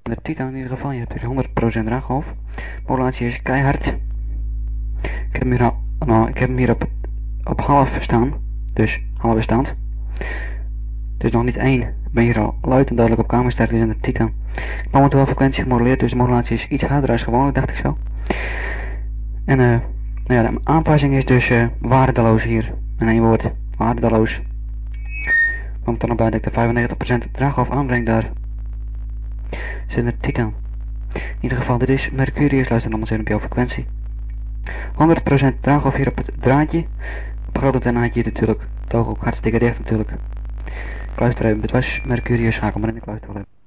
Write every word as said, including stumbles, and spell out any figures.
de Titan in ieder geval. Je hebt hier honderd procent draaghoofd. Modulatie is keihard. Ik heb hem hier, al, nou, ik heb hem hier op, op half staan. Dus halve stand. Dus nog niet één. Ik ben hier al luid en duidelijk op kamersterkte in de Titan. Momenteel frequentie gemoduleerd, dus de modulatie is iets harder als gewoonlijk, dacht ik zo. En uh, nou ja, de aanpassing is dus uh, waardeloos hier. In één woord, waardeloos. Komt er nog bij dat ik de vijfennegentig procent draaghoofd aanbreng daar. Zit de Titan. In ieder geval, dit is Mercurius, luister nog eens even op jouw frequentie. honderd procent draaghoofd hier op het draadje. Op grote tenaatje natuurlijk. Het oog ook hartstikke dicht natuurlijk. Ik luister even, dit was Mercurius, schakel maar in de kluister.